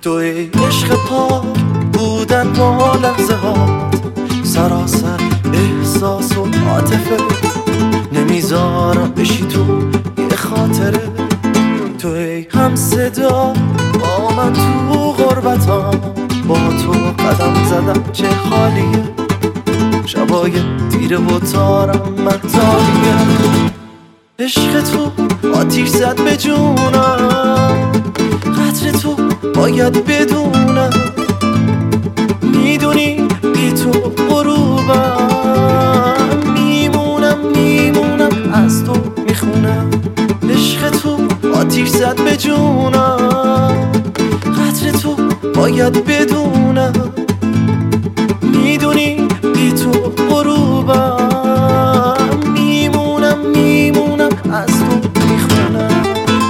توی عشق پاک بودن با لحظه هات، سراسر احساس و عاطفه، نمیذارم بشی تو یه خاطره. توی هم صدا با من تو غربتام، با تو قدم زدم چه حالیه، شبای دیره و تارم محتالیه. عشق تو آتیش زد به جونم، قطر تو باید بدونم، میدونی بی تو غروبم، میمونم از تو میخونم. عشق تو آتیش زد به جونم، قطر تو باید بدونم، میدونی بی تو غروبم، میمونم از تو میخونم.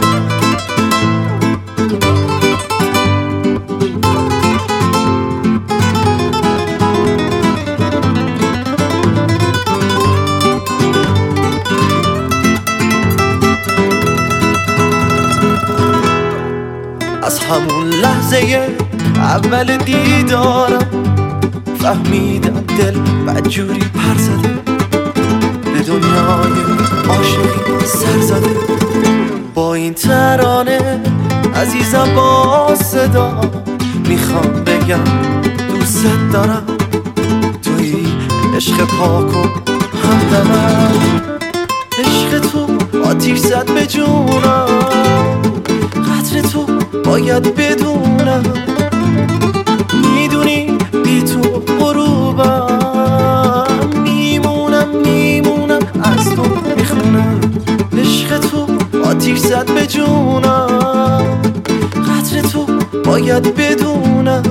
از همون لحظه اول دیدارم فهمیدم دل بدجوری پر زده، به دنیای عاشقی سر زده. با این ترانه عزیزم با صدا میخوام بگم دوست دارم، توی عشق پاک و همدمم. عشق تو آتیش زد به جونم، قطر تو باید بدونم، میدونی بی تو غروبم، میمونم از تو میخونم. عشق تو آتیش زد به جونم، قطر تو باید بدونم،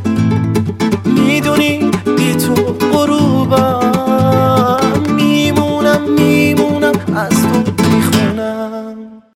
میدونی بی تو غروبم، میمونم از تو